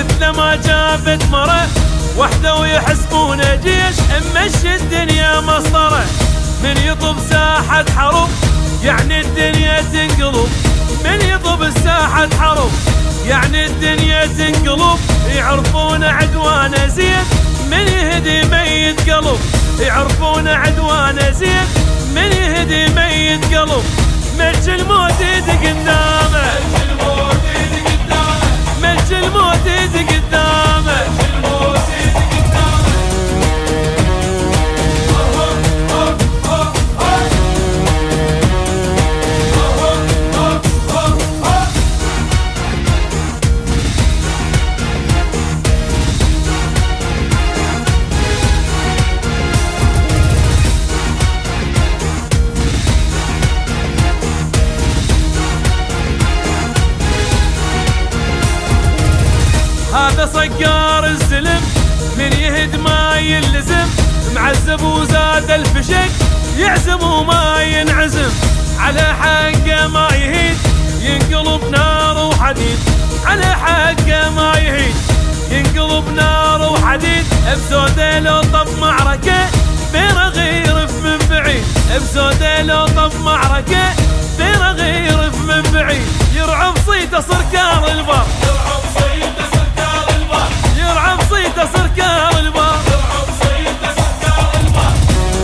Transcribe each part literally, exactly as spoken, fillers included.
مثل ما جابت مرة وحده ويحسبونه جيش، مشي الدنيا مسطرة. من يطب ساحة حرب يعني الدنيا تنقلب، من يطب ساحة حرب يعني الدنيا تنقلب. يعرفون عدوانه زين من يهدي ميت قلب، يعرفون عدوانه زين من يهدي ميت قلب. ملك الموت يدق قدامه، ملك الموت يدق قدامه. هذا صقار الزلم من يهد ما يلزم، معذب وزاد الفشك يعزم وما ينعزم. على حقه ما يهيد ينقلب نار وحديد، على حقه ما يهيد ينقلب نار وحديد. بسوده لو طب معركة بيرغ يرف من بعيد، بسوده لو طب معركة بيرغ يرف من بعيد. يرعب صيته سركار البر، يرعب صيته سركار البر، يرعب صيته سركار البر، يرعب صيته سركار البر.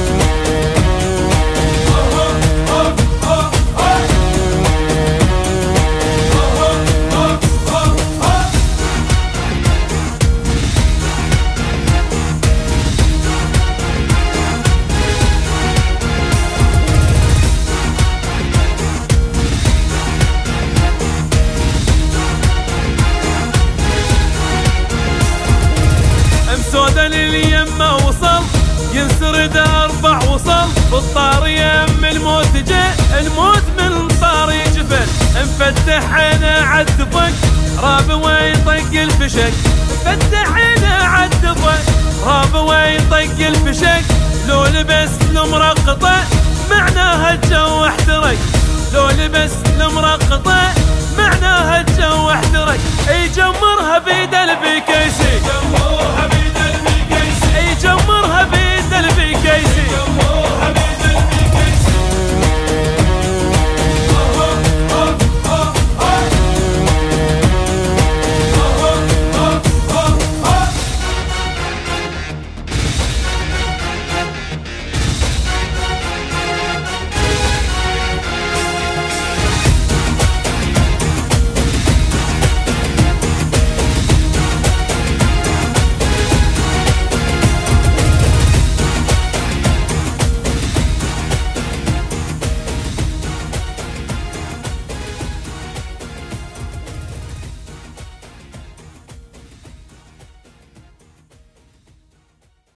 سودا لليمه وصل ينسرد اربع وصل، بالطار يم الموت جاء الموت من طاري جفن. مفتح عينه عالدفق راب ويطق الفشك، مفتح عينه عالدفق راب ويطق الفشك. لو لبس المرقطه معناها الجو احترق، لو لبس المرقطه معناها الجو احترق. يجمرها بيد البكي